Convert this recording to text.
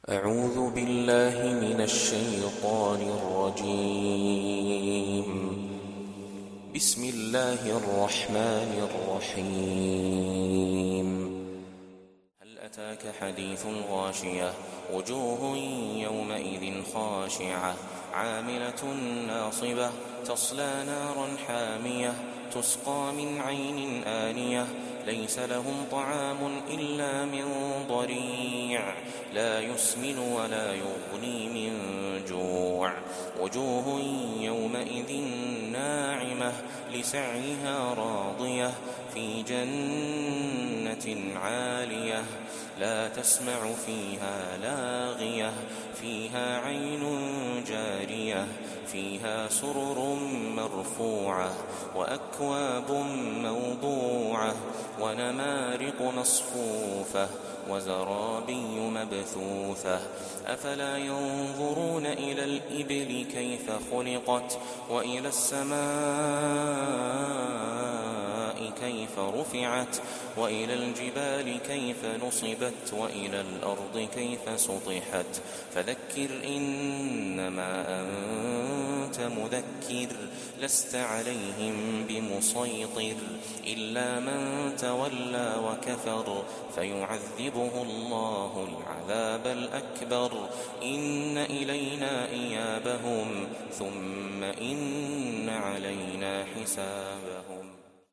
أعوذ بالله من الشيطان الرجيم. بسم الله الرحمن الرحيم. هل أتاك حديث الغاشية؟ وجوه يومئذ خاشعة عاملة ناصبة تصلى نارا حامية تسقى من عين آنية ليس لهم طعام إلا من ضريع لا يسمن ولا يغني من جوع. وجوه يومئذ ناعمة لسعيها راضية في جنة عالية لا تسمع فيها لاغية فيها عين جارية فيها سرر مرفوعة وأكواب موضوعة ونمارق مصفوفة وزرابي مبثوثة. أفلا ينظرون إلى الإبل كيف خلقت وإلى السماء كيف رفعت وإلى الجبال كيف نصبت وإلى الأرض كيف سطحت. فذكر إنما أنت مذكر لست عليهم بمسيطر إلا من تولى وكفر فيعذبه الله العذاب الأكبر. إن إلينا إيابهم ثم إن علينا حسابهم.